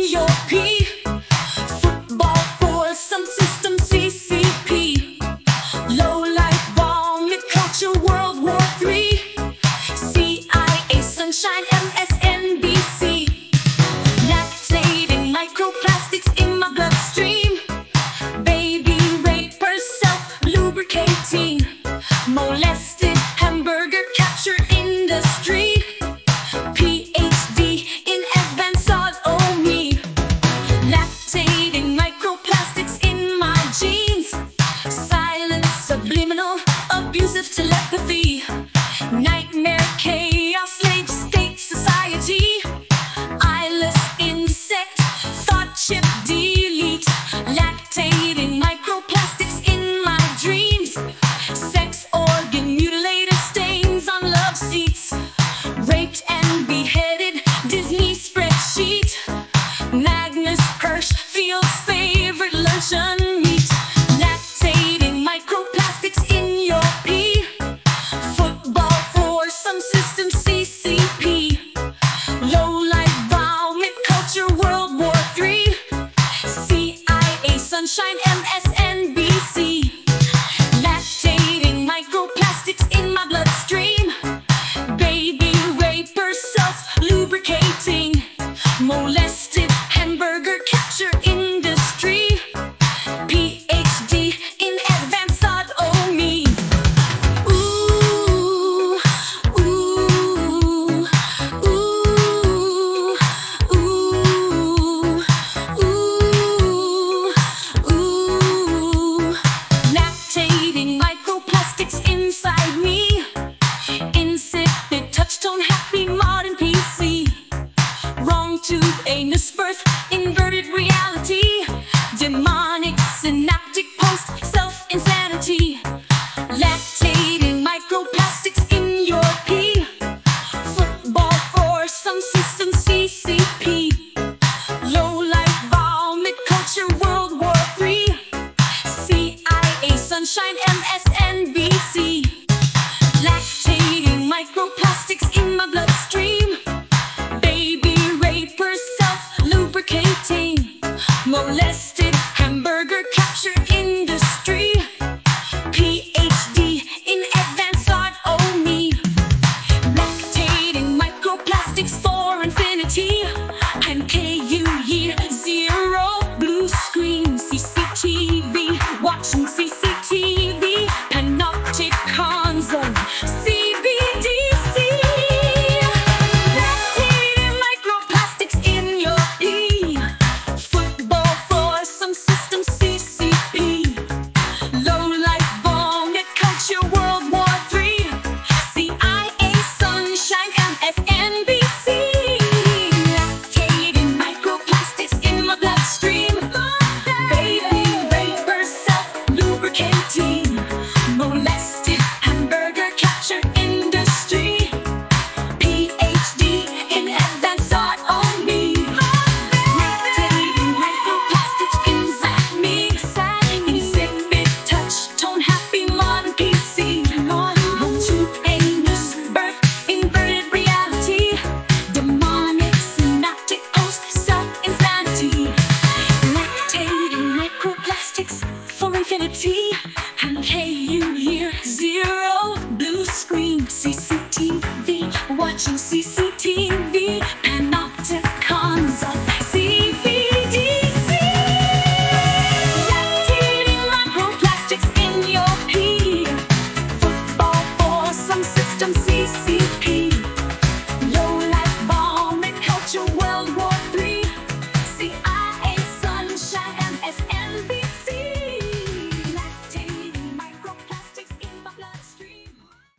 your P. Football for some system CCP. Low light bomb, it culture World War III. CIA, sunshine, MSNBC. Lactating microplastics in my bloodstream. Baby raper, self-lubricating. Molested hamburger capture industry. PhD in advanced sodomy. Lactating microplastics in my genes. Silent, subliminal, abusive telepathy. Nightmare, chaos, slave state society. Eyeless insect, thought chip delete. Lactating microplastics in my dreams. Sex organ mutilated stains on love seats. Raped and beheaded, Disney spreadsheet. Magnus Hirsch, Field's favorite luncheon meat. Lactating microplastics in your pee. Football for some system CCP. Low light vomit culture World War III. CIA, sunshine, MSNBC. Lactating microplastics in my bloodstream. Baby raper, self-lubricating. Molested hamburger capture industry. PhD in advanced sodomy. Ooh, ooh, ooh, ooh, ooh, ooh. Lactating microplastics inside me. Insipid touchtone happy modern PC. Wrong tube anus birth inverted reality. Demonic synaptic post self-insanity. Lactating microplastics in your pee. Football for some system CCP. Low light vomit culture World War III. CIA, sunshine, MSNBC. Lactating microplastics in my bloodstream. Baby raper, self-lubricating. Molested hamburger capture industry. PhD in advanced sodomy. Lactating microplastics for infinity. I'm KU year zero. Blue screen CCTV. Watching CCTV. Panopticon zone CBDC. Lactating microplastics in your pee. Football for some system CCP. Low light vomit culture World War III. CIA, sunshine, MSNBC. Lactating microplastics in my bloodstream. Baby raper, self-lubricating. Molested hamburger capture industry. PhD in advanced sodomy. Lactating microplastics inside me. Insipid touch tone happy modern PC. Wrong tube anus birth inverted reality. Demonic synaptic post self-insanity. Lactating microplastics for infinity. And KU year zero. Blue screen CCTV. Watching CCTV.